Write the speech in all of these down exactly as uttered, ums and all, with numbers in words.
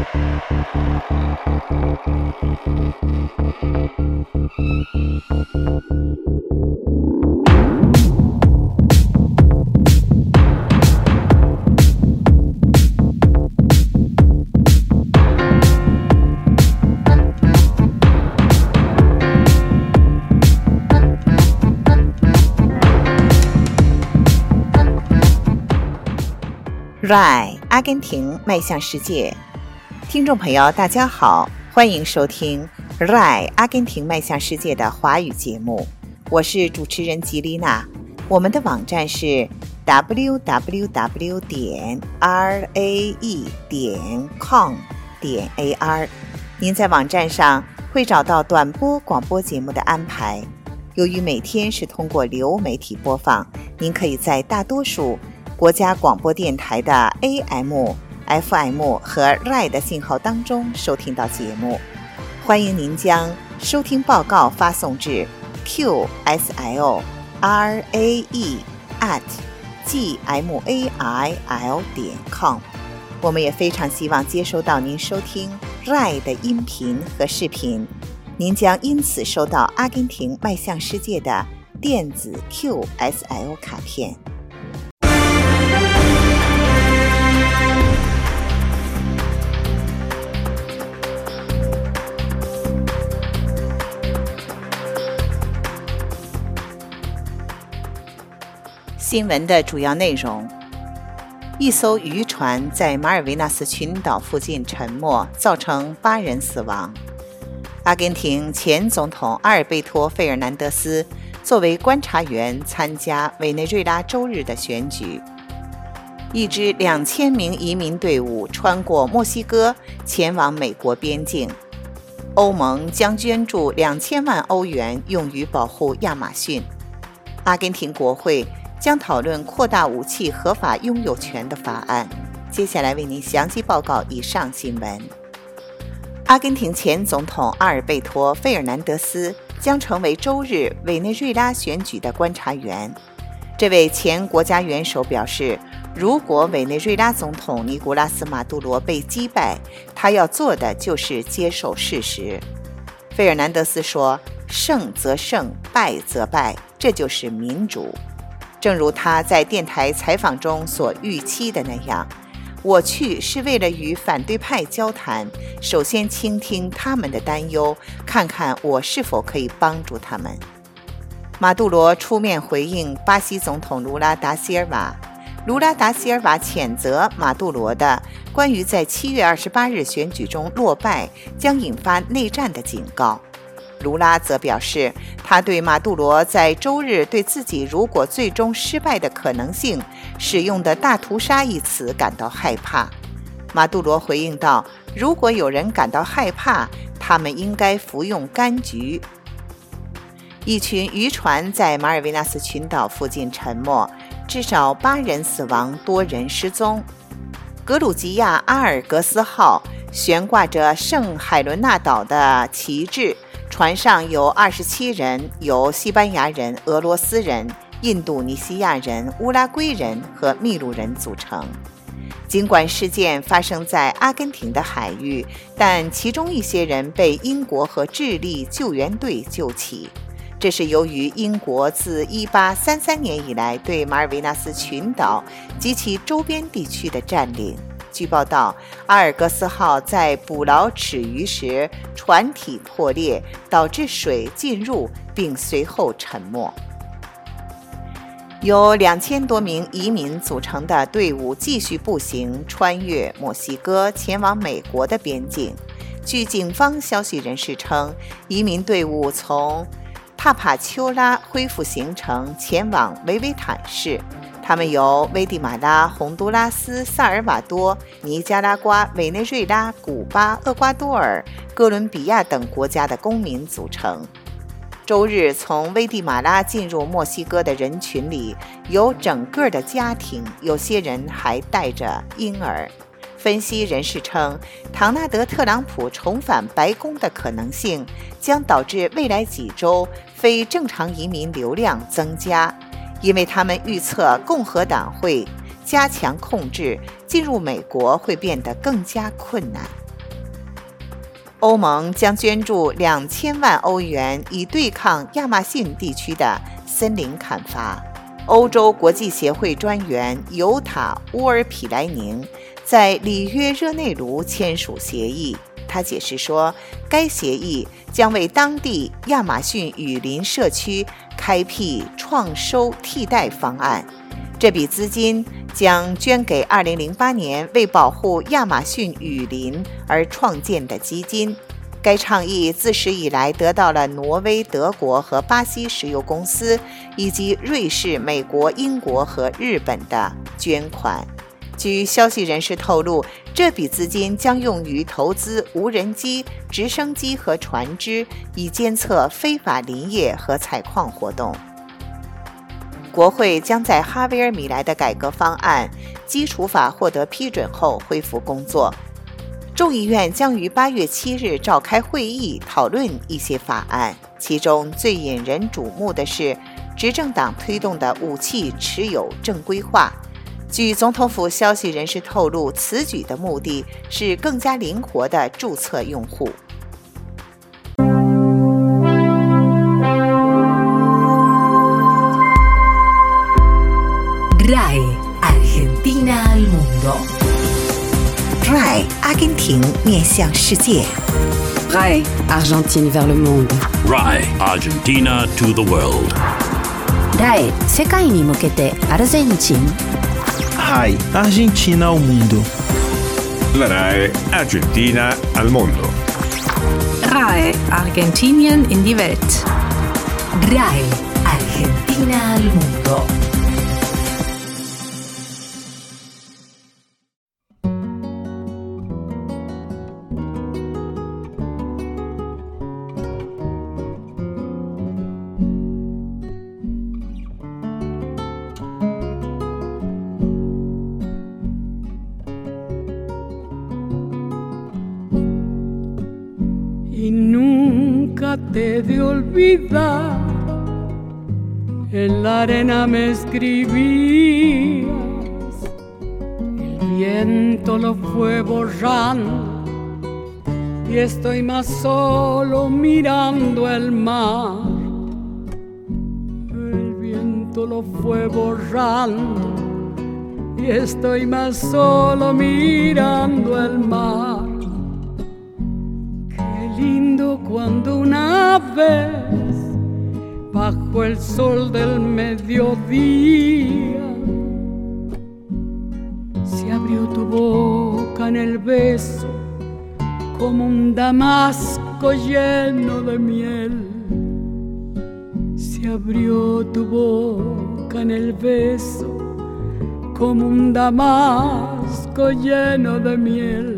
R I 阿根廷迈向世界，听众朋友大家好，欢迎收听 R I 阿根廷迈向世界的华语节目，我是主持人吉丽娜。我们的网站是 double-u double-u double-u 点 r a e 点 com 点 a r， 您在网站上会找到短波广播节目的安排。由于每天是通过流媒体播放，您可以在大多数国家广播电台的 A M、F M 和 R I 的信号当中收听到节目。欢迎您将收听报告发送至 q s l r a e at g m a i l 点 com。我们也非常希望接收到您收听 R I 的音频和视频，您将因此收到阿根廷迈向世界的电子 Q S L 卡片。新闻的主要内容：一艘渔船在马尔维纳斯群岛附近沉没，造成八人死亡。阿根廷前总统阿尔贝托·费尔南德斯作为观察员参加委内瑞拉周日的选举。一支两千名移民队伍穿过墨西哥前往美国边境。欧盟将捐助两千万欧元用于保护亚马逊。阿根廷国会将讨论扩大武器合法拥有权的法案。接下来为您详细报告以上新闻。阿根廷前总统阿尔贝托·费尔南德斯将成为周日委内瑞拉选举的观察员。这位前国家元首表示，如果委内瑞拉总统尼古拉斯·马杜罗被击败，他要做的就是接受事实。费尔南德斯说，胜则胜，败则败，这就是民主。正如他在电台采访中所预期的那样，我去是为了与反对派交谈，首先倾听他们的担忧，看看我是否可以帮助他们。马杜罗出面回应巴西总统卢拉达西尔瓦，卢拉达西尔瓦谴责马杜罗的关于在七月二十八日选举中落败将引发内战的警告。卢拉则表示，他对马杜罗在周日对自己如果最终失败的可能性使用的大屠杀一词感到害怕。马杜罗回应道，如果有人感到害怕，他们应该服用柑橘。一群渔船在马尔维纳斯群岛附近沉没，至少八人死亡，多人失踪。格鲁吉亚阿尔格斯号悬挂着圣海伦娜岛的旗帜，船上有二十七人，由西班牙人、俄罗斯人、印度尼西亚人、乌拉圭人和秘鲁人组成。尽管事件发生在阿根廷的海域，但其中一些人被英国和智利救援队救起。这是由于英国自一八三三年以来对马尔维纳斯群岛及其周边地区的占领。据报道，阿尔戈斯号在捕捞齿鱼时，船体破裂，导致水进入并随后沉没。由两千多名移民组成的队伍继续步行穿越墨西哥前往美国的边境。据警方消息人士称，移民队伍从塔帕丘拉恢复行程前往维维坦市，他们由危地马拉、洪都拉斯、萨尔瓦多、尼加拉瓜、委内瑞拉、古巴、厄瓜多尔、哥伦比亚等国家的公民组成。周日从危地马拉进入墨西哥的人群里有整个的家庭，有些人还带着婴儿。分析人士称，唐纳德·特朗普重返白宫的可能性将导致未来几周非正常移民流量增加，因为他们预测共和党会加强控制，进入美国会变得更加困难。 欧盟将捐助两千万欧元以对抗亚马逊地区的森林砍伐。欧洲国际协会专员尤塔·乌尔皮莱宁在里约热内卢签署协议。他解释说，该协议将为当地亚马逊雨林社区开辟创收替代方案。这笔资金将捐给二零零八年为保护亚马逊雨林而创建的基金。该倡议自始以来得到了挪威、德国和巴西石油公司以及瑞士、美国、英国和日本的捐款。据消息人士透露，这笔资金将用于投资无人机、直升机和船只，以监测非法林业和采矿活动。国会将在哈维尔米莱的改革方案基础法获得批准后恢复工作。众议院将于八月七日召开会议讨论一些法案，其中最引人瞩目的是执政党推动的武器持有正规化。据总统府消息人士透露，此举的目的是更加灵活地注册用户。 R A I Argentina al mundo。R A I 阿根廷面向世界。 R A I Argentine vers le monde。R A I Argentina to the world。 R A I 世界に向けてアルゼンチン。 R A I Argentina al mundo。 La R A I Argentina al mundo。 R A I Argentinien in die Welt。 R A I Argentina al mundo。 Y nunca te he de olvidar, en la arena me escribías, el viento lo fue borrando y estoy más solo mirando el mar. El viento lo fue borrando y estoy más solo mirando el mar. Lindo cuando una vez bajo el sol del mediodía se abrió tu boca en el beso como un damasco lleno de miel. Se abrió tu boca en el beso como un damasco lleno de miel.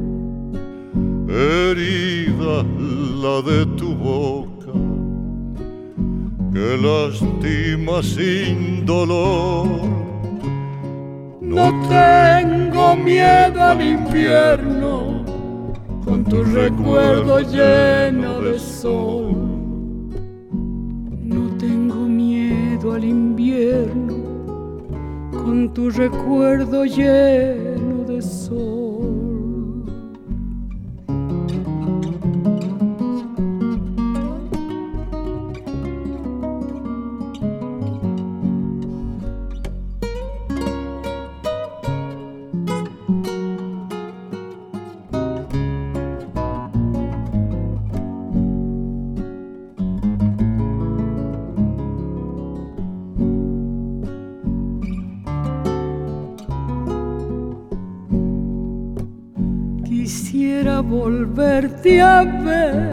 Herida la de tu boca, que lastima sin dolor. No tengo miedo al invierno, con tu recuerdo lleno de sol. No tengo miedo al invierno, con tu recuerdo lleno de sol. Quisiera volverte a ver,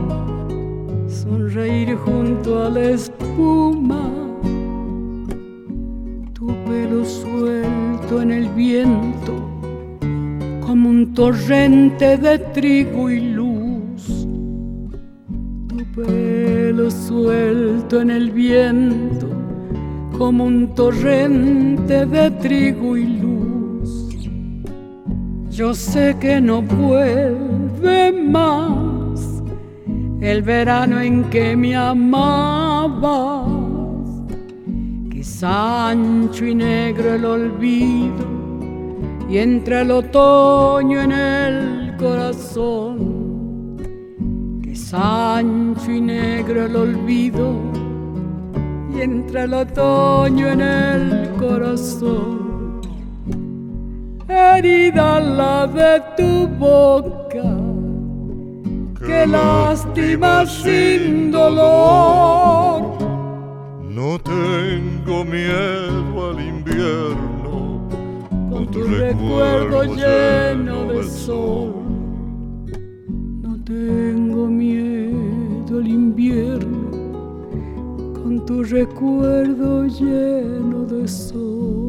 sonreír junto a la espuma, tu pelo suelto en el viento, como un torrente de trigo y luz. Tu pelo suelto en el viento, como un torrente de trigo y luz. Yo sé que no vuelve más el verano en que me amabas, que es ancho y negro el olvido y entre el otoño en el corazón. Es ancho y negro el olvido y entra el otoño en el corazón. Herida la de tu boca, que lástima sin dolor. No tengo miedo al invierno, con tu recuerdo lleno de sol. No tengo miedo al invierno, con tu recuerdo lleno de sol.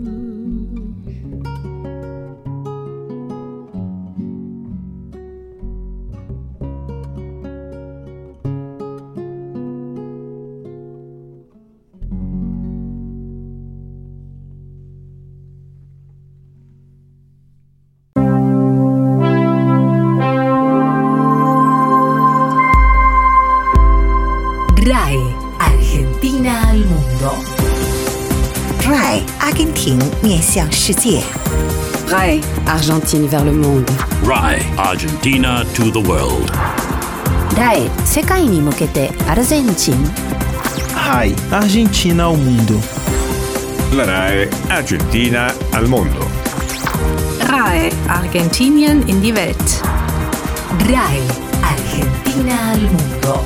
R A E Argentina al mundo. R A E 阿根廷面向世界。 R A E Argentine vers le monde. R A E Argentina to the world. R A E 世界に向けてアルゼンチン。 R A E Argentina ao mundo. La R A E Argentina al mundo. R A E Argentinien in die Welt. R A E Argentina al mundo.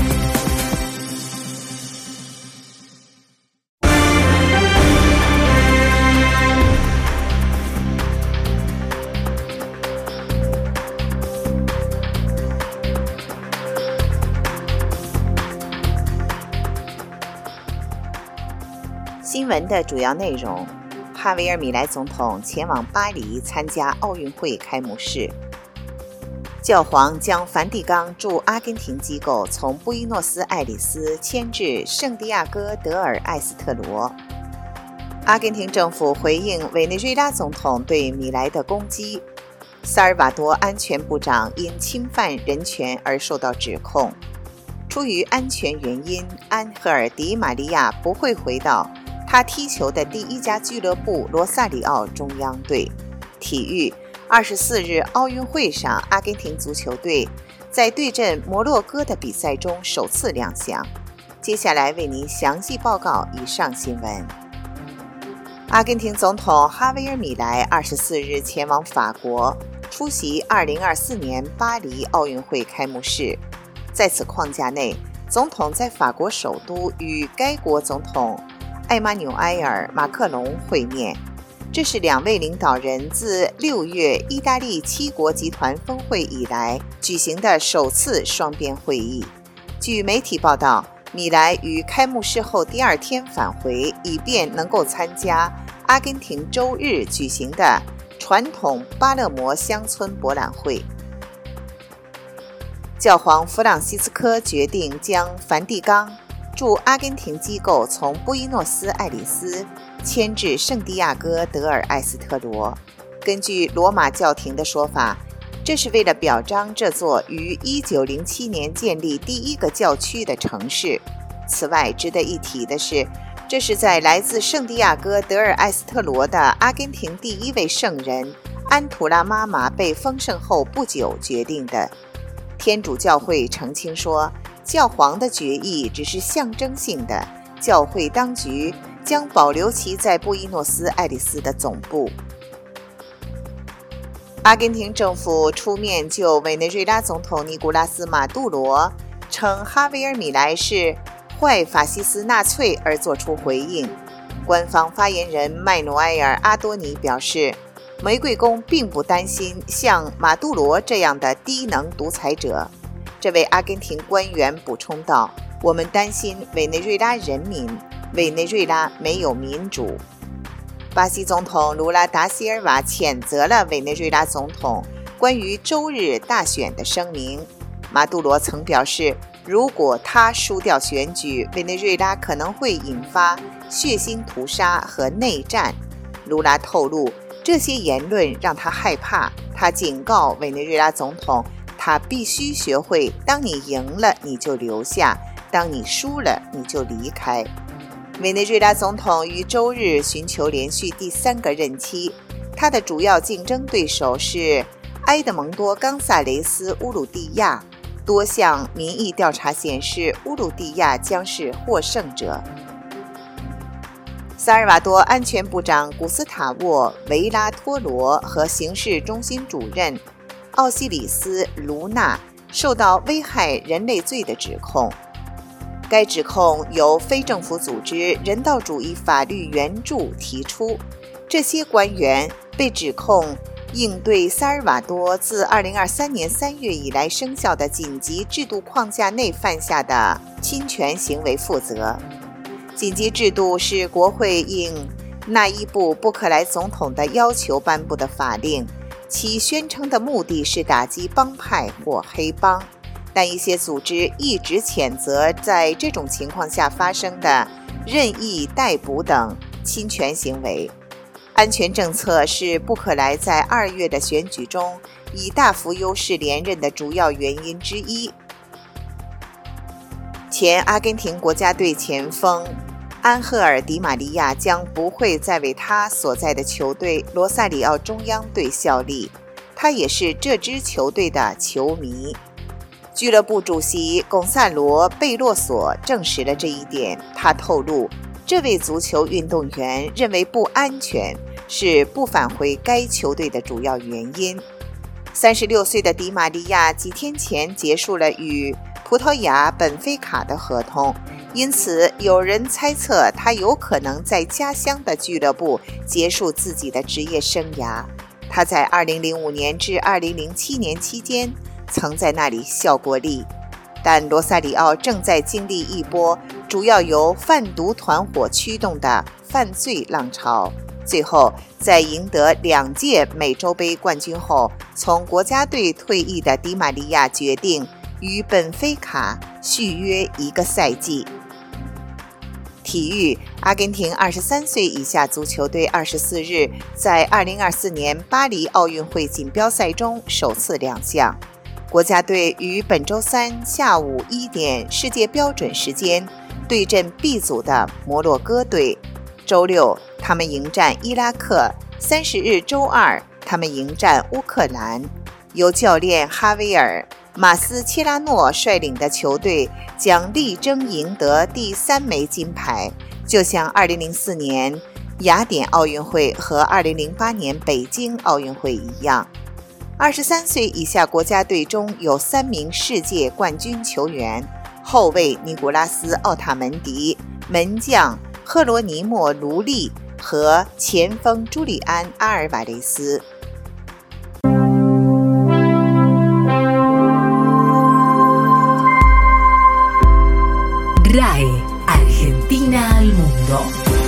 《新闻的主要内容：哈维尔·米莱总统前往巴黎参加奥运会开幕式。教皇将梵蒂冈驻阿根廷机构从布宜诺斯艾利斯迁至圣地亚哥德尔埃斯特罗。阿根廷政府回应委内瑞拉总统对米莱的攻击。萨尔瓦多安全部长因侵犯人权而受到指控。出于安全原因，安赫尔·迪玛利亚不会回到他踢球的第一家俱乐部罗萨里奥中央队。体育，二十四日奥运会上，阿根廷足球队在对阵摩洛哥的比赛中首次亮相。接下来为您详细报告以上新闻。阿根廷总统哈维尔·米莱二十四日前往法国，出席二零二四年巴黎奥运会开幕式。在此框架内，总统在法国首都与该国总统埃马纽埃尔·马克龙会面，这是两位领导人自六月意大利七国集团峰会以来举行的首次双边会议。据媒体报道，米莱于开幕式后第二天返回，以便能够参加阿根廷周日举行的传统巴勒摩乡村博览会。教皇弗朗西斯科决定将梵蒂冈驻阿根廷机构从布宜诺斯艾利斯迁至圣地亚哥德尔埃斯特罗。根据罗马教廷的说法，这是为了表彰这座于一九零七年建立第一个教区的城市。此外，值得一提的是，这是在来自圣地亚哥德尔埃斯特罗的阿根廷第一位圣人安图拉妈妈被封圣后不久决定的。天主教会澄清说，教皇的决议只是象征性的，教会当局将保留其在布宜诺斯艾利斯的总部。阿根廷政府出面就委内瑞拉总统尼古拉斯·马杜罗称哈维尔·米莱是坏法西斯纳粹而作出回应。官方发言人麦努埃尔·阿多尼表示，玫瑰宫并不担心像马杜罗这样的低能独裁者。这位阿根廷官员补充道，我们担心委内瑞拉人民，委内瑞拉没有民主。巴西总统卢拉达西尔瓦谴责了委内瑞拉总统关于周日大选的声明。马杜罗曾表示，如果他输掉选举，委内瑞拉可能会引发血腥屠杀和内战。卢拉透露，这些言论让他害怕。他警告委内瑞拉总统，他必须学会，当你赢了你就留下，当你输了你就离开。委内瑞拉总统于周日寻求连续第三个任期，他的主要竞争对手是埃德蒙多·冈萨雷斯·乌鲁蒂亚。 多项民意调查显示，乌鲁蒂亚将是获胜者。萨尔瓦多安全部长古斯塔沃·维拉托罗和刑事中心主任奥西里斯·卢纳受到危害人类罪的指控。该指控由非政府组织人道主义法律援助提出，这些官员被指控应对萨尔瓦多自二零二三年三月以来生效的紧急制度框架内犯下的侵权行为负责。紧急制度是国会应纳伊布·布克莱总统的要求颁布的法令，其宣称的目的是打击帮派或黑帮，但一些组织一直谴责在这种情况下发生的任意逮捕等侵权行为。安全政策是布克莱在二月的选举中以大幅优势连任的主要原因之一。前阿根廷国家队前锋安赫尔·迪玛利亚将不会再为他所在的球队罗萨里奥中央队效力，他也是这支球队的球迷。俱乐部主席贡萨罗·贝洛索证实了这一点，他透露，这位足球运动员认为不安全是不返回该球队的主要原因。三十六岁的迪玛利亚几天前结束了与葡萄牙本菲卡的合同，因此有人猜测他有可能在家乡的俱乐部结束自己的职业生涯。他在二零零五年至二零零七年期间曾在那里效过力，但罗萨里奥正在经历一波主要由贩毒团伙驱动的犯罪浪潮。最后在赢得两届美洲杯冠军后，从国家队退役的迪玛利亚决定与本菲卡续约一个赛季。体育，阿根廷二十三岁以下足球队二十四日在二零二四年巴黎奥运会锦标赛中首次亮相。国家队于本周三下午一点世界标准时间对阵 B 组的摩洛哥队，周六他们迎战伊拉克，三十日周二他们迎战乌克兰。由教练哈维尔·马斯切拉诺率领的球队将力争赢得第三枚金牌，就像二零零四年雅典奥运会和二零零八年北京奥运会一样。二十三岁以下国家队中有三名世界冠军球员，后卫尼古拉斯·奥塔门迪、门将赫罗尼莫·卢利和前锋朱利安·阿尔瓦雷斯。 R A I Argentina al mundo。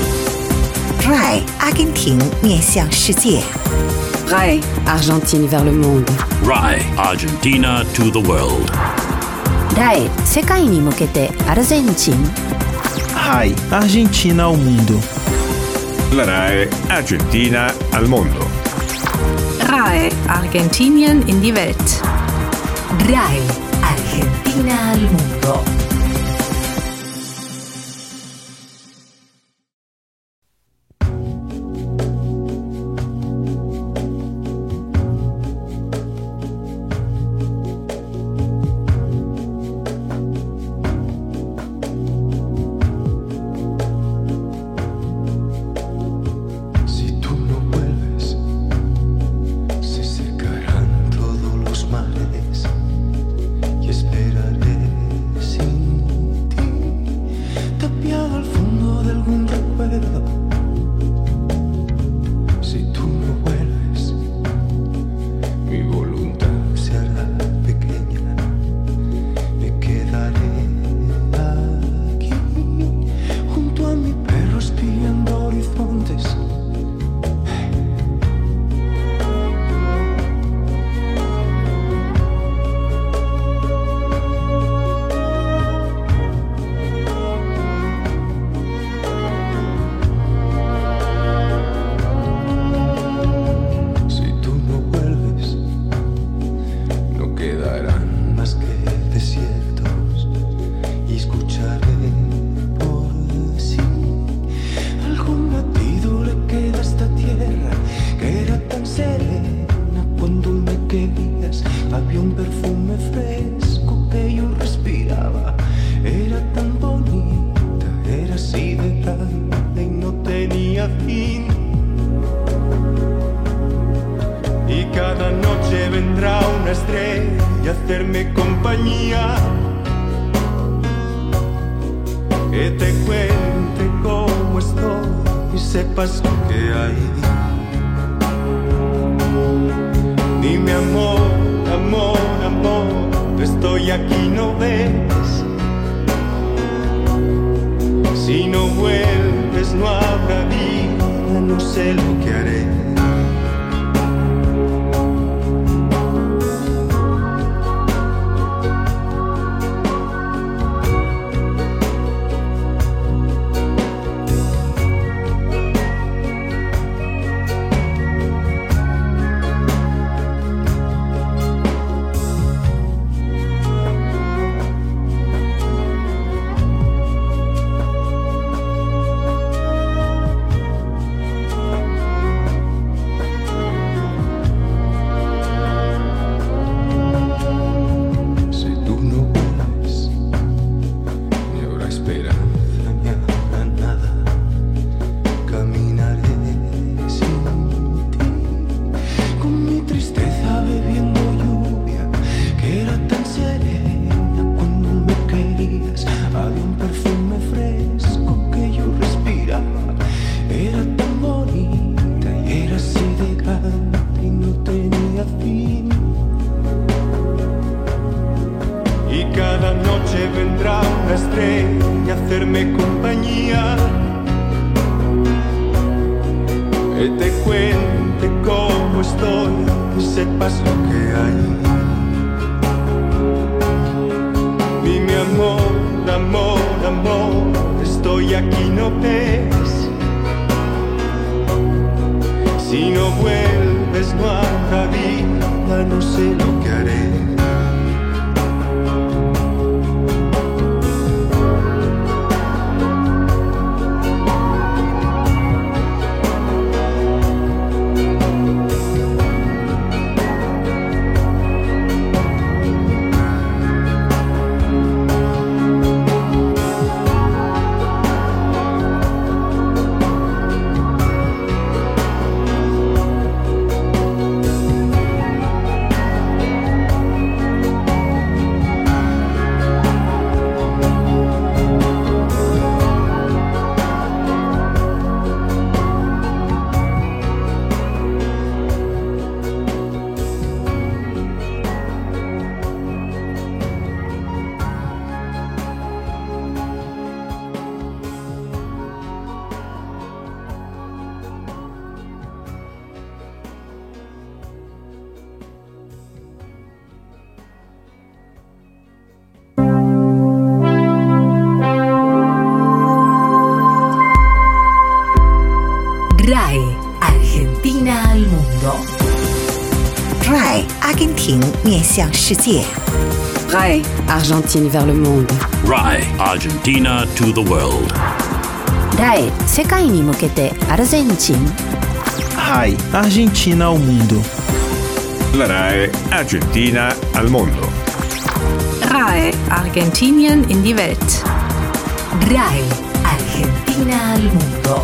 R A I 阿根廷面向世界。 R A I Argentine vers le monde。 R A I Argentina to the world。 R A I 世界に向けてアルゼンチン。 R A I Argentina ao mundo。 La R A I Argentina al mondo. R A I Argentinien in die Welt. R A I Argentina al mundo。 Había un perfume fresco que tenía fin. Y cada noche vendrá una estrella a hacerme compañía, que te cuente cómo estoy y sepas lo que hay. Dime amor, amor, amor, estoy aquí, ¿no ves? Si no vuelves no habrá vida, no sé lo que haré. Que te cuente cómo estoy, que sepas lo que hay. Dime amor, amor, amor, estoy aquí, ¿no ves? Si no vuelves no habrá vida, no sé lo que haré. R A E Argentina al mundo. R A E 阿根廷面向世界。 R A E Argentine vers le monde. R A E Argentina to the world. R A E 世界に向けてアルゼンチン。 R A E Argentina ao mundo. La R A E Argentina al mundo. R A E Argentinien in die Welt. R A E Argentina al mundo.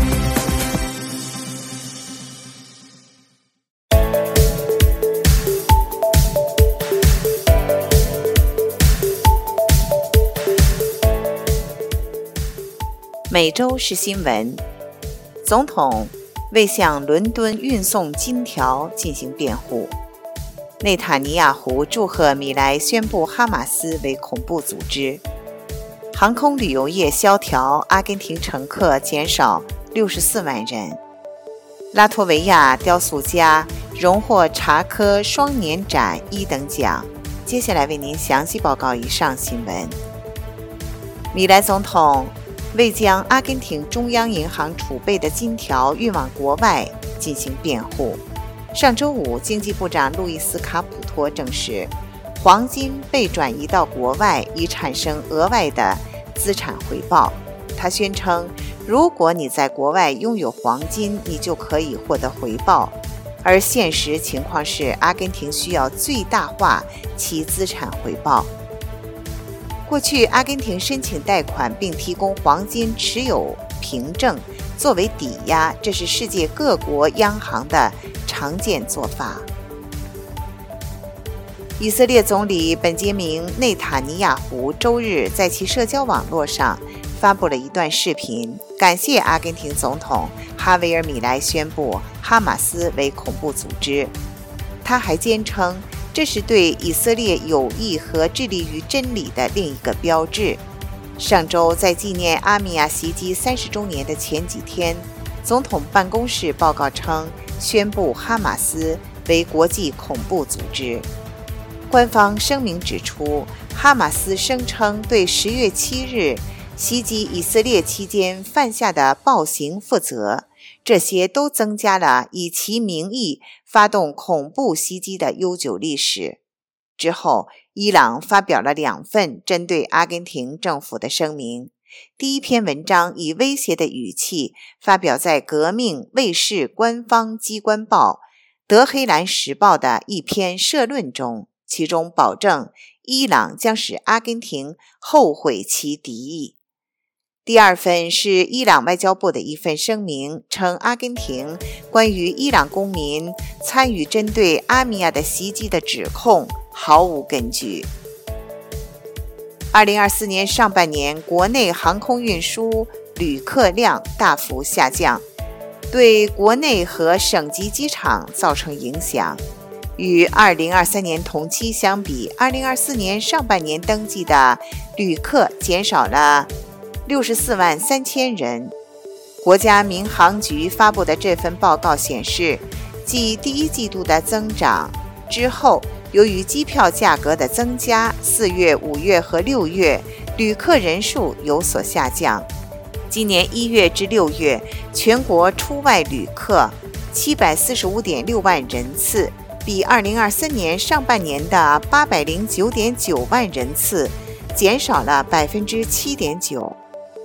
《每周是新闻》，总统为向伦敦运送金条进行辩护。内塔尼亚胡祝贺米莱宣布哈马斯为恐怖组织。航空旅游业萧条，阿根廷乘客减少六十四万人。拉脱维亚雕塑家荣获查科双年展一等奖。接下来为您详细报告以上新闻。米莱总统为将阿根廷中央银行储备的金条运往国外进行辩护。上周五，经济部长路易斯·卡普托证实，黄金被转移到国外以产生额外的资产回报。他宣称，如果你在国外拥有黄金，你就可以获得回报。而现实情况是，阿根廷需要最大化其资产回报。过去，阿根廷申请贷款并提供黄金持有凭证作为抵押，这是世界各国央行的常见做法。以色列总理本杰明·内塔尼亚胡周日在其社交网络上发布了一段视频，感谢阿根廷总统哈维尔·米莱宣布哈马斯为恐怖组织。他还坚称，这是对以色列友谊和致力于真理的另一个标志。上周在纪念阿米亚袭击三十周年的前几天，总统办公室报告称，宣布哈马斯为国际恐怖组织。官方声明指出，哈马斯声称对十月七日袭击以色列期间犯下的暴行负责，这些都增加了以其名义发动恐怖袭击的悠久历史。之后，伊朗发表了两份针对阿根廷政府的声明。第一篇文章以威胁的语气发表在革命卫视官方机关报《德黑兰时报》的一篇社论中，其中保证伊朗将使阿根廷后悔其敌意。第二份是伊朗外交部的一份声明，称阿根廷关于伊朗公民参与针对阿米亚的袭击的指控毫无根据。二零二四年上半年，国内航空运输旅客量大幅下降，对国内和省级机场造成影响。与二零二三年同期相比，二零二四年上半年登记的旅客减少了六十四万三千人。国家民航局发布的这份报告显示，继第一季度的增长之后，由于机票价格的增加，四月、五月和六月旅客人数有所下降。今年一月至六月，全国出外旅客七百四十五点六万人次，比二零二三年上半年的八百零九点九万人次减少了百分之七点九。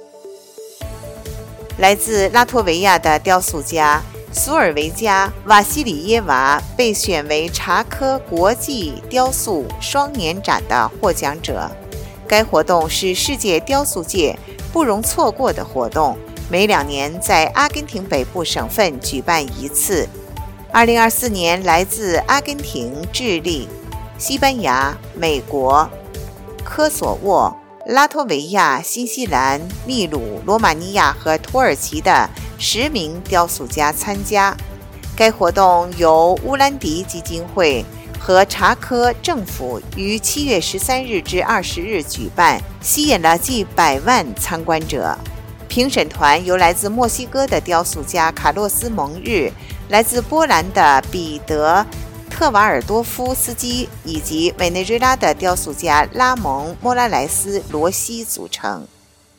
来自拉脱维亚的雕塑家苏尔维加·瓦西里耶娃被选为查科国际雕塑双年展的获奖者。该活动是世界雕塑界不容错过的活动，每两年在阿根廷北部省份举办一次。二零二四年，来自阿根廷、智利、西班牙、美国、科索沃、拉脱维亚、新西兰、秘鲁、罗马尼亚和土耳其的十名雕塑家参加。该活动由乌兰迪基金会和查科政府于七月十三日至二十日举办，吸引了近百万参观者。评审团由来自墨西哥的雕塑家卡洛斯·蒙日、来自波兰的彼得·特瓦尔多夫斯基以及委内瑞拉的雕塑家拉蒙·莫拉莱斯·罗西组成。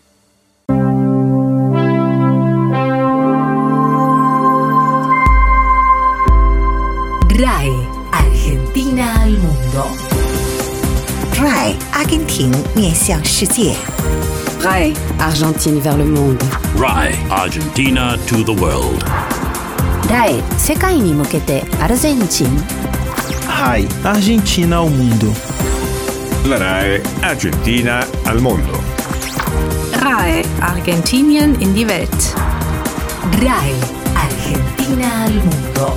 R A I Argentina al mundo. R A I 阿根廷面向世界。 R A I Argentine vers le monde. R A I Argentina to the world. R A I 世界に向けてアルゼンチン。 R A I Argentina ao mundo. La R A I Argentina al mondo. R A I Argentinien in die Welt. R A I Argentina al mundo.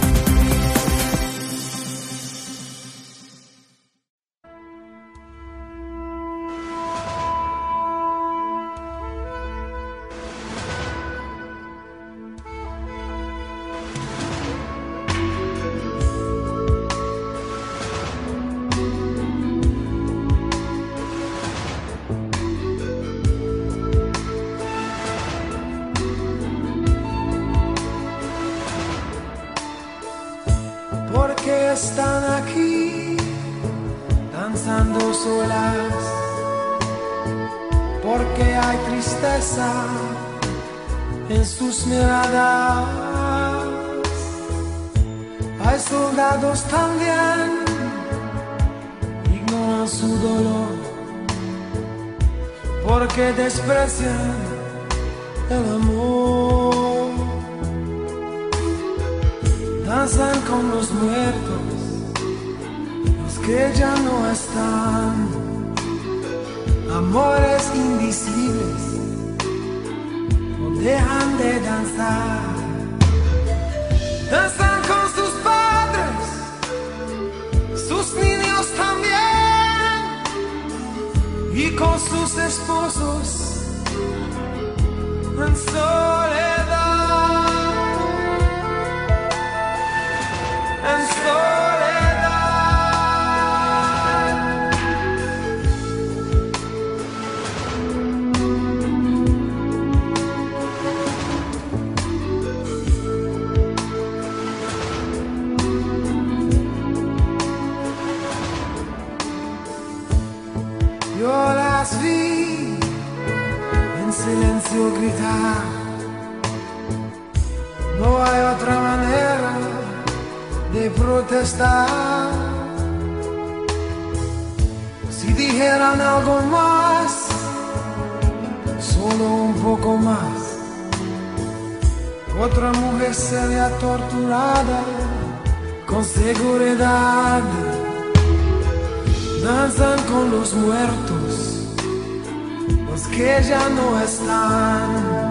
Porque están aquí danzando solas, porque hay tristeza en sus miradas, hay soldados también, ignoran su dolor, porque desprecian el amor. Danzan con los muertos, los que ya no están, amores invisibles, dejan de danzar. Danzan con sus padres, sus niños también, y con sus esposos en soledad, en soledad. Yo las vi en silencio gritar. No hay otra manera de protestar. Si dijeran algo más, solo un poco más, otra mujer sería torturada con seguridad. Danzan con los muertos, los que ya no están.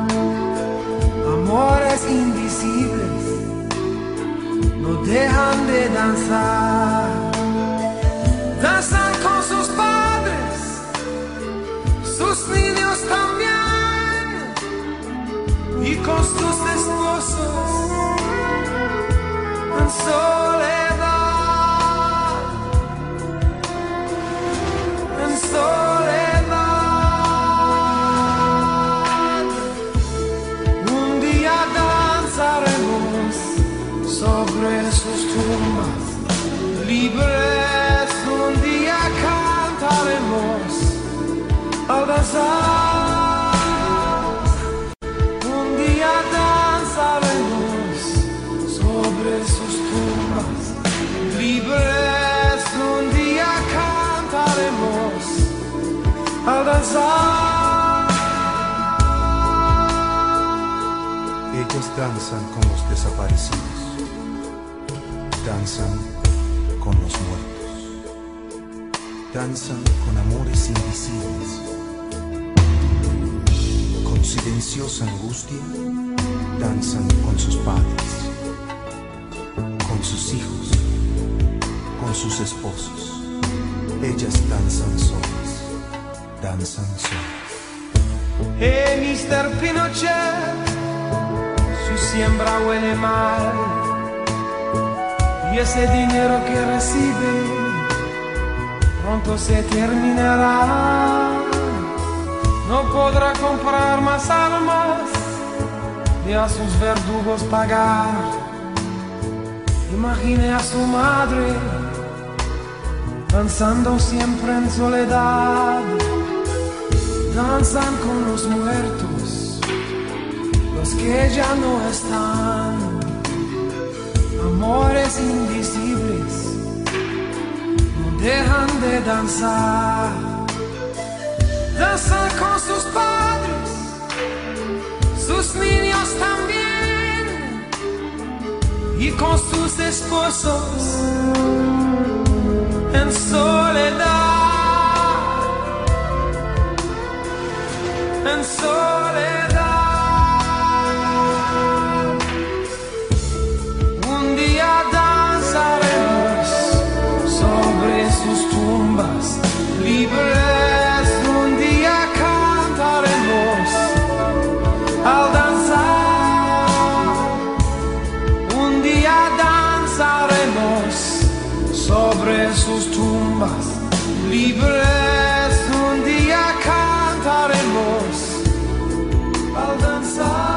Amores invisibles no dejan de danzar. Danzan con sus padres, sus niños también, y con sus esposos en soledad, en soledad. Un día danzaremos sobre sus tumbas, libres, un día cantaremos al danzar. Un día danzaremos sobre sus tumbas, libres, un día cantaremos al danzar. Ellos danzan con los desaparecidos, danzan con los muertos, danzan con amores invisibles, con silenciosa angustia, danzan con sus padres, con sus hijos, con sus esposos. Ellas danzan solas, danzan solas. Hey, mister Pinochet, su siembra huele mal, y ese dinero que recibe pronto se terminará. No podrá comprar más armas ni a sus verdugos pagar. Imagine a su madre danzando siempre en soledad. Danzan con los muertos, los que ya no están. Amores invisibles no dejan de danzar. Danzan con sus padres, sus niños también, y con sus esposos en soledad, en soledad. Un día danzaremos sobre sus tumbas, libres, un día cantaremos al danzar. Un día danzaremos sobre sus tumbas, libres, un día cantaremos al danzar.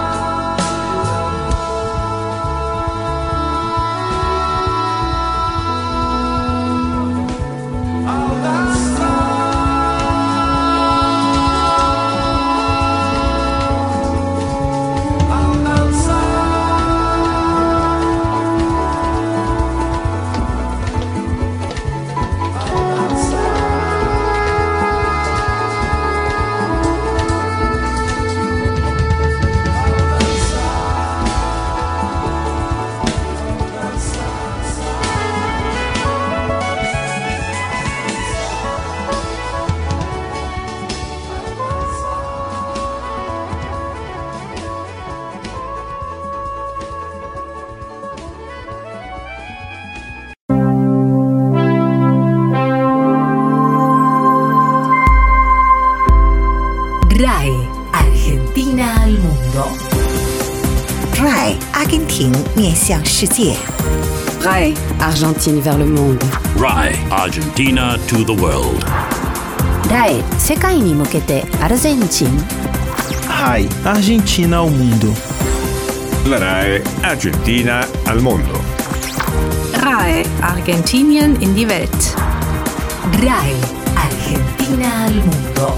面向世界。 R A I Argentine vers le monde. R A I Argentina to the world. R A I 世界に向けてアルゼンチン。 R A I Argentina ao mundo. La R A I Argentina al mondo. R A I Argentinien in die Welt. R A I Argentina al mundo.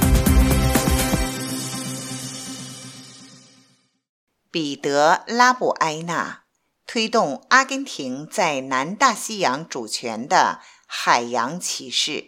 彼得·拉布埃纳推动阿根廷在南大西洋主权的海洋骑士。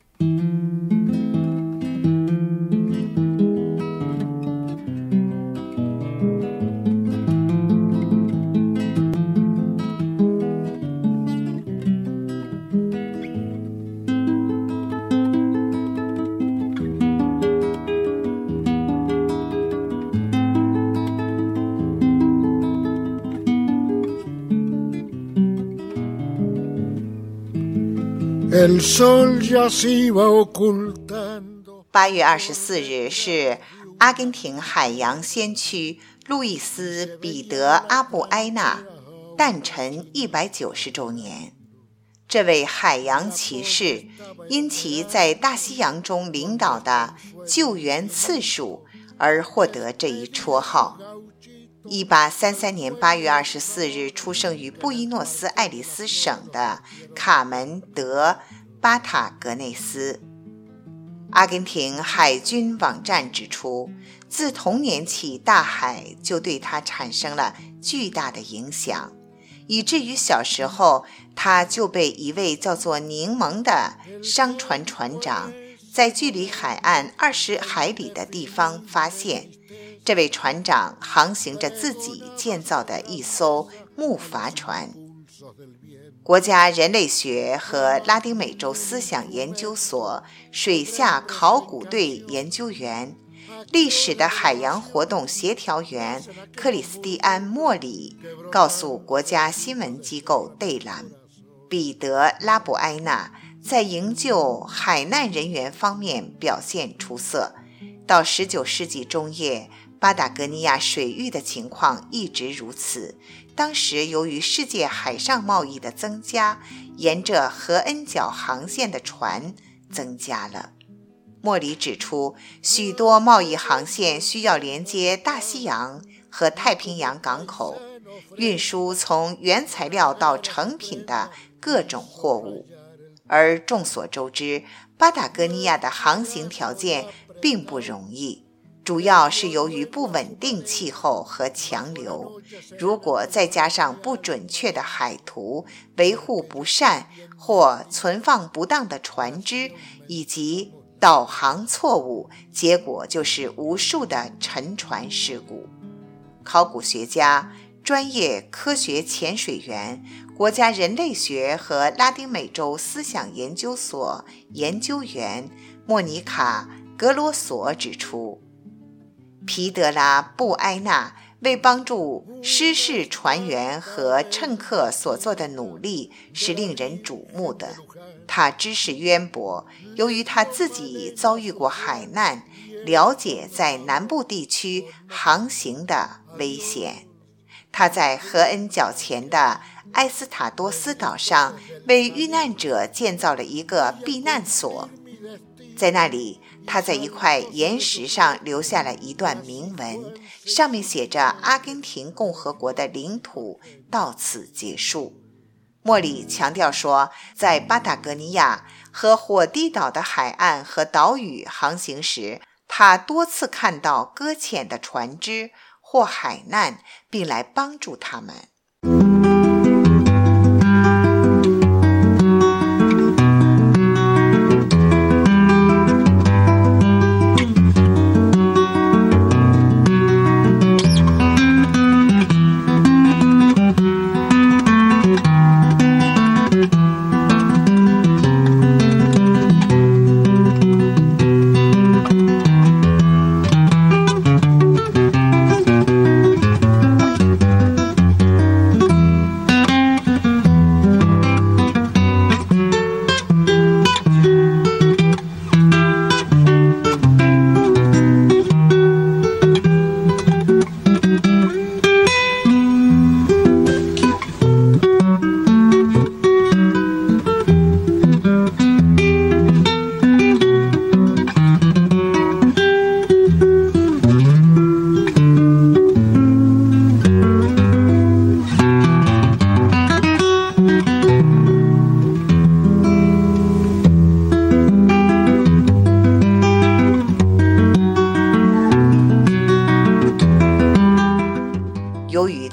八月二十四日是阿根廷海洋先驱路易斯·彼得·阿布埃纳诞辰一百九十周年。这位海洋骑士因其在大西洋中领导的救援次数而获得这一绰号。一八三三年八月二十四日出生于布宜诺斯艾利斯省的卡门德巴塔格内斯。阿根廷海军网站指出，自童年起大海就对他产生了巨大的影响，以至于小时候他就被一位叫做柠檬的商船船长在距离海岸二十海里的地方发现。这位船长航行着自己建造的一艘木筏船。国家人类学和拉丁美洲思想研究所水下考古队研究员、历史的海洋活动协调员克里斯蒂安·莫里告诉国家新闻机构贝兰，彼得·拉布埃纳在营救海难人员方面表现出色。到十九世纪中叶，巴达哥尼亚水域的情况一直如此。当时由于世界海上贸易的增加，沿着荷恩角航线的船增加了。莫里指出，许多贸易航线需要连接大西洋和太平洋港口，运输从原材料到成品的各种货物。而众所周知，巴达哥尼亚的航行条件并不容易，主要是由于不稳定气候和强流，如果再加上不准确的海图、维护不善或存放不当的船只以及导航错误，结果就是无数的沉船事故。考古学家、专业科学潜水员、国家人类学和拉丁美洲思想研究所研究员莫妮卡·格罗索指出，皮德拉·布埃纳为帮助失事船员和乘客所做的努力是令人瞩目的。他知识渊博，由于他自己遭遇过海难，了解在南部地区航行的危险。他在荷恩角前的埃斯塔多斯岛上为遇难者建造了一个避难所，在那里他在一块岩石上留下了一段铭文，上面写着阿根廷共和国的领土到此结束。莫里强调说，在巴达哥尼亚和火地岛的海岸和岛屿航行时，他多次看到搁浅的船只或海难，并来帮助他们。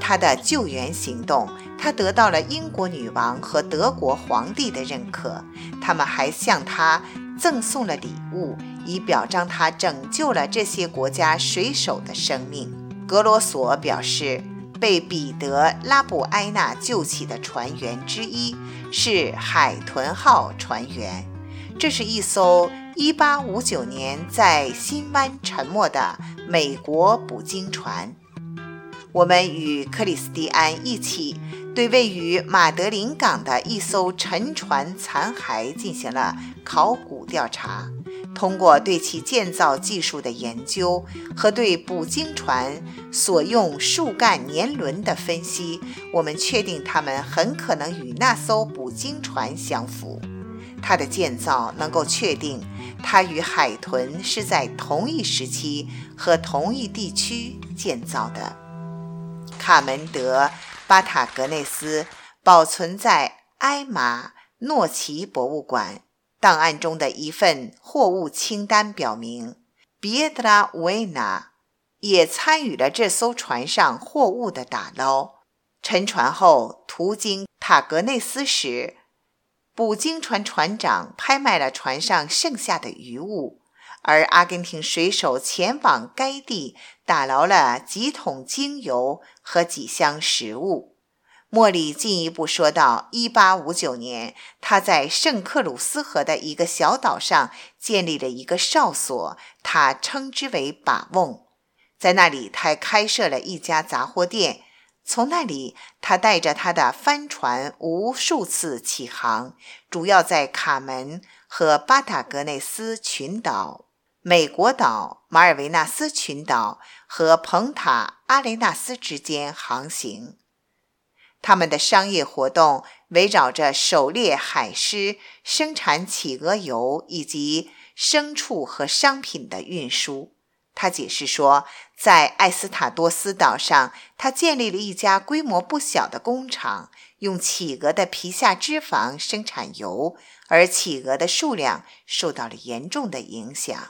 他的救援行动，他得到了英国女王和德国皇帝的认可，他们还向他赠送了礼物，以表彰他拯救了这些国家水手的生命。格罗索表示，被彼得·拉布埃纳救起的船员之一是海豚号船员，这是一艘一八五九年在新湾沉没的美国捕鲸船。我们与克里斯蒂安一起对位于马德林港的一艘沉船残骸进行了考古调查，通过对其建造技术的研究和对捕鲸船所用树干年轮的分析，我们确定它们很可能与那艘捕鲸船相符。它的建造能够确定它与海豚是在同一时期和同一地区建造的。卡门德巴塔格内斯保存在埃马诺奇博物馆档案中的一份货物清单表明，比埃德拉乌埃纳也参与了这艘船上货物的打捞。沉船后途经塔格内斯时，捕鲸船船长拍卖了船上剩下的余物，而阿根廷水手前往该地打捞了几桶精油和几箱食物。莫里进一步说到，一八五九年，他在圣克鲁斯河的一个小岛上建立了一个哨所，他称之为把瓮。在那里，他开设了一家杂货店。从那里，他带着他的帆船无数次起航，主要在卡门和巴塔格内斯群岛、美国岛、马尔维纳斯群岛和蓬塔阿雷纳斯之间航行。他们的商业活动围绕着狩猎海狮、生产企鹅油以及牲畜和商品的运输。他解释说，在艾斯塔多斯岛上，他建立了一家规模不小的工厂，用企鹅的皮下脂肪生产油，而企鹅的数量受到了严重的影响。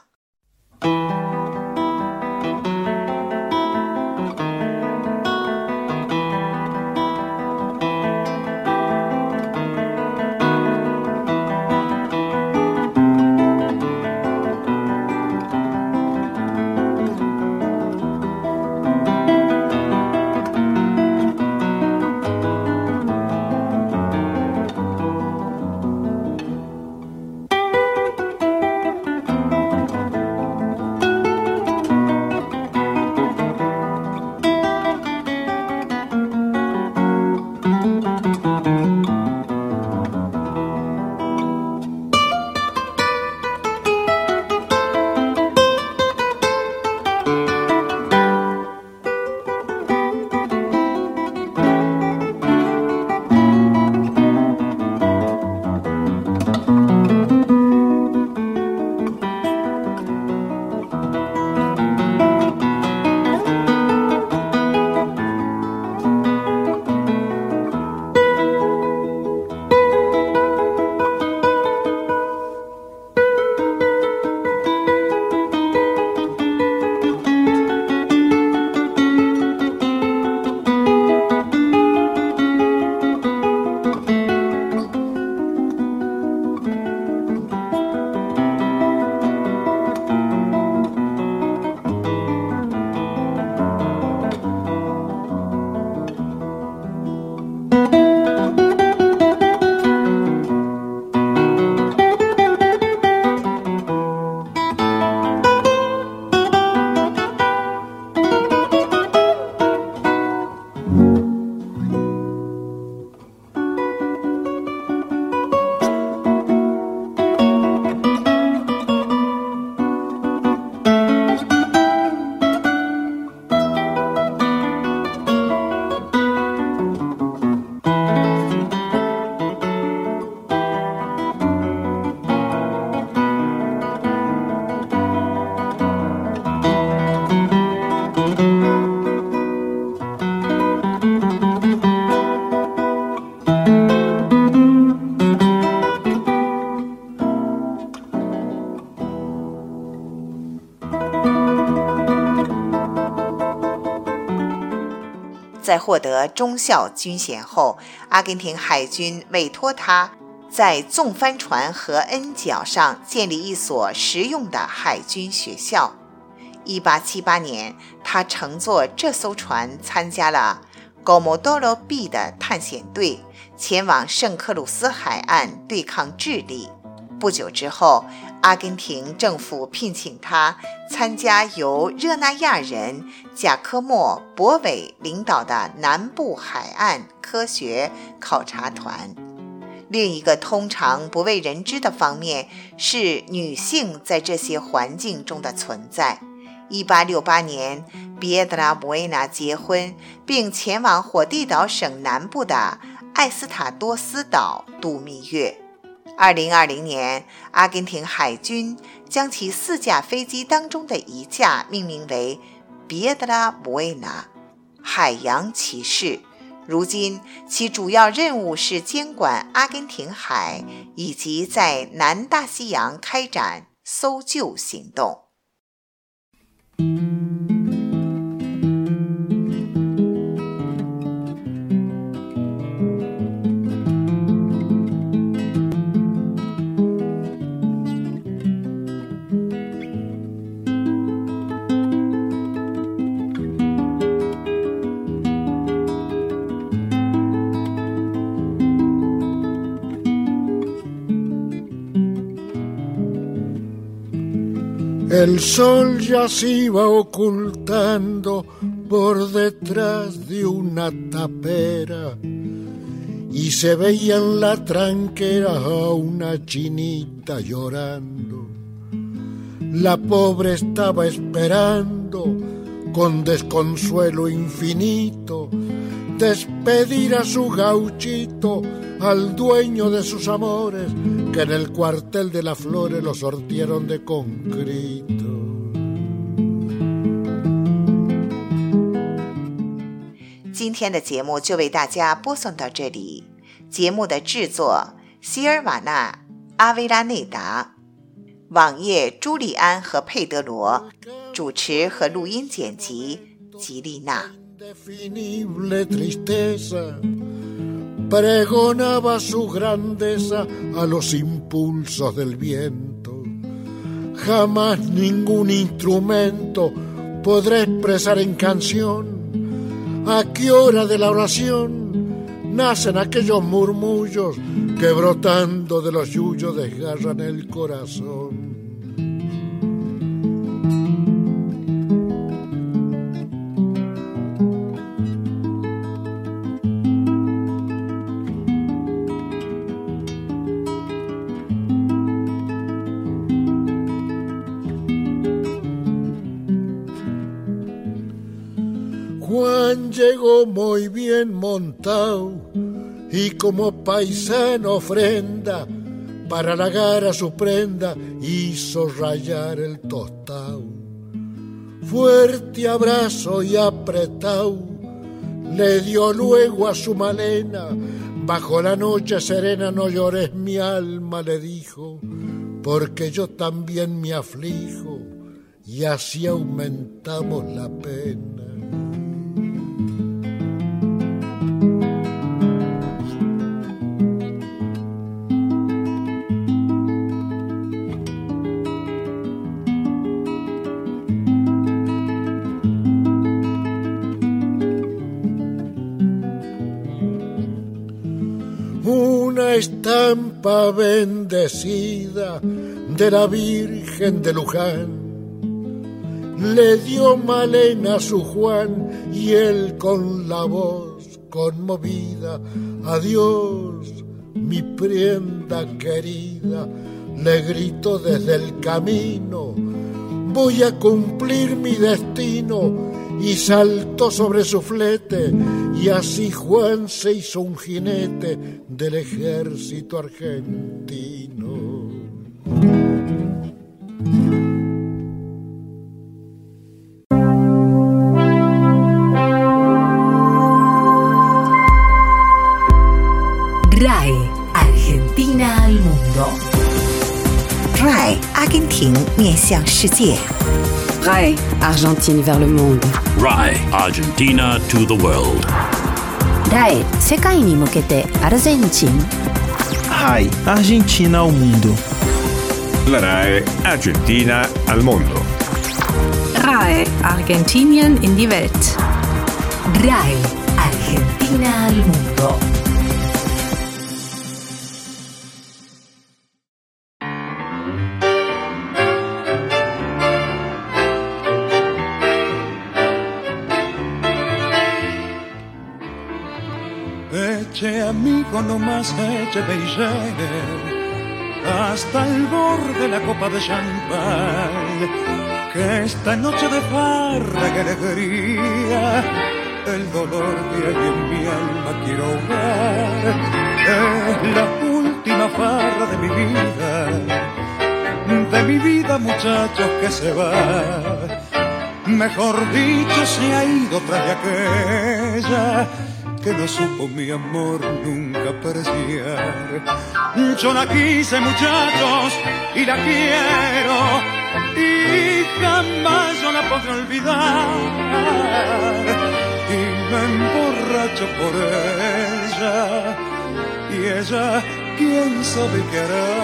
在获得忠孝军衔后，阿根廷海军委托他在纵帆船和恩角上建立一所实用的海军学校。一八七八年，他乘坐这艘船参加了 Comodoro B 的探险队，前往圣克鲁斯海岸对抗智利。不久之后，阿根廷政府聘请他参加由热那亚人贾科莫·博韦领导的南部海岸科学考察团。另一个通常不为人知的方面是女性在这些环境中的存在。一八六八年，比埃德拉·博维纳结婚，并前往火地岛省南部的艾斯塔多斯岛度蜜月。二零二零年，阿根廷海军将其四架飞机当中的一架命名为比埃德拉·博维纳海洋骑士。如今，其主要任务是监管阿根廷海以及在南大西洋开展搜救行动。 El sol ya se iba ocultando por detrás de una tapera y se veía en la tranquera a una chinita llorando. La pobre estaba esperando con desconsuelo infinito despedir a su gauchito, al dueño de sus amores, que en el cuartel de las flores lo sortieron de concreto. 今天的节目就为大家播送到这里。节目的制作希尔瓦纳·阿维拉内达，网页朱利安和佩德罗，主持和录音剪辑吉丽娜。 Pregonaba su grandeza a los impulsos del viento. Jamás ningún instrumento podrá expresar en canción a qué hora de la oración nacen aquellos murmullos que brotando de los yuyos desgarran el corazón. Juan llegó muy bien montado y como paisano ofrenda para halagar a su prenda hizo rayar el tostado. Fuerte abrazo y apretado le dio luego a su Malena. Bajo la noche serena no llores mi alma, le dijo, porque yo también me aflijo y así aumentamos la pena. Una estampa bendecida de la Virgen de Luján le dio Malena a su Juan y él con la voz conmovida, adiós mi prenda querida, le gritó desde el camino, voy a cumplir mi destino, y saltó sobre su flete y así Juan se hizo un jinete del ejército argentino. R A E Argentina al mundo. R A E 阿根廷面向世界。 R A I Argentine vers le monde. R A I Argentina to the world. R A I 世界に向けてアルゼンチン。 R A I Argentina ao mundo. La R A I Argentina al mondo. R A I Argentinien in die Welt. R A I Argentina al mundo. Eche amigo nomás, eche bellere, hasta el borde de la copa de champán, que esta noche de farra que alegría, el dolor que hay en mi alma quiero ahogar, es la última farra de mi vida, de mi vida muchachos que se va, mejor dicho se ha ido tras de aquella, que no supo mi amor nunca apreciar. Yo la quise muchachos y la quiero y jamás yo la podré olvidar. Y me emborracho por ella y ella quién sabe qué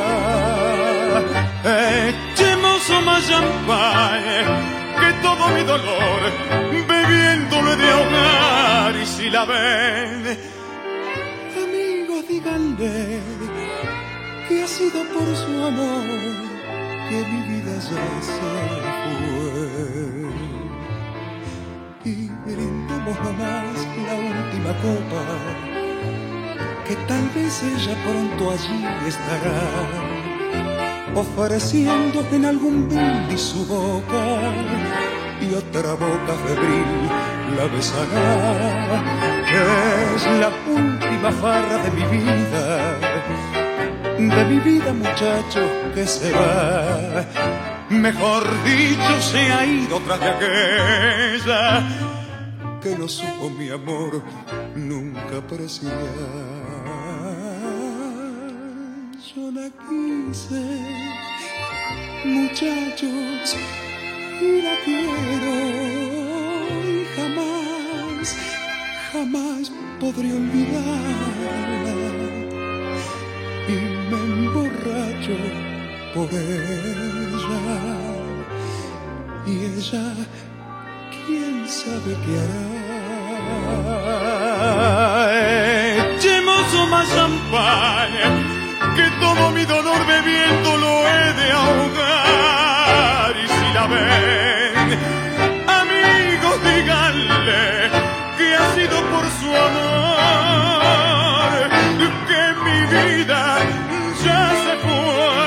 hará. Echemos más champagne que todo mi dolor bebiéndole de ahogar. Y si la ven, amigos, díganle que ha sido por su amor que mi vida ya se fue. Y brindemos nomás la última copa, que tal vez ella pronto allí estará, ofreciendo en algún brindis su boca y otra boca febril la besará. Es la última farra de mi vida, de mi vida muchacho que se va, mejor dicho se ha ido tras de aquella que no supo mi amor nunca apreciar. Yo la quise muchachos y la quiero y jamás, jamás podré olvidarla. Y me emborracho por ella y ella quién sabe qué hará. Echemos más champagne que todo mi dolor bebiéndolo he de ahogar. Y si la ven, amigos, díganle que ha sido por su amor que mi vida ya se fue.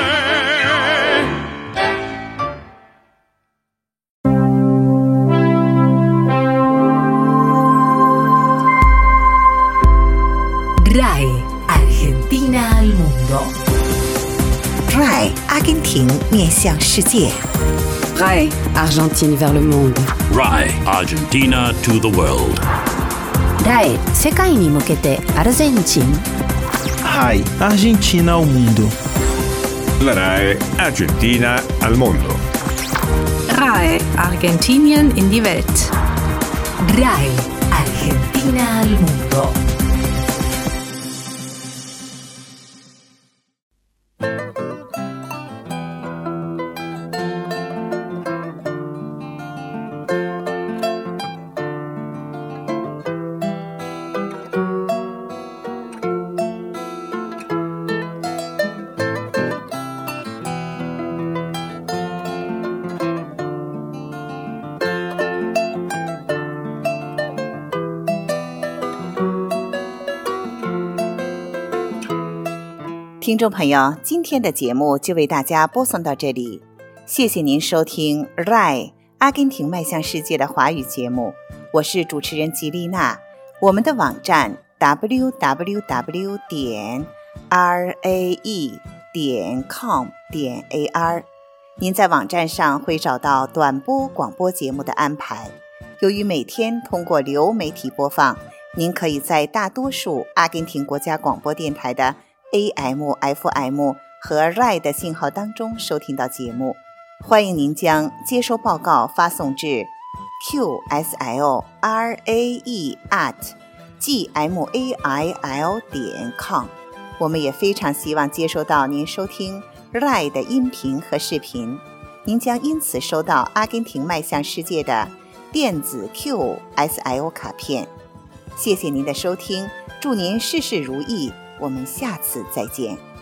R A I Argentina al mundo. R A I 阿根廷面向世界。 R A I Argentine vers le monde. R A I Argentina to the world. R A I 世界に向けてアルゼンチン。 R A I Argentina ao mundo. La R A I Argentina al mondo. R A I Argentinien in die Welt. R A I Argentina al mundo. 听众朋友，今天的节目就为大家播送到这里，谢谢您收听 R A I 阿根廷迈向世界的华语节目，我是主持人吉丽娜。我们的网站 double-u double-u double-u 点 r a e 点 com 点 a r， 您在网站上会找到短波广播节目的安排。由于每天通过流媒体播放，您可以在大多数阿根廷国家广播电台的A M、F M 和 R A I 的信号当中收听到节目。 欢迎您将接收报告发送至 q s l r a e at g m a i l 点 com。 我们也非常希望接收到您收听 R A I 的音频和视频，您将因此收到阿根廷迈向世界的电子 Q S L 卡片。谢谢您的收听，祝您事事如意，我们下次再见。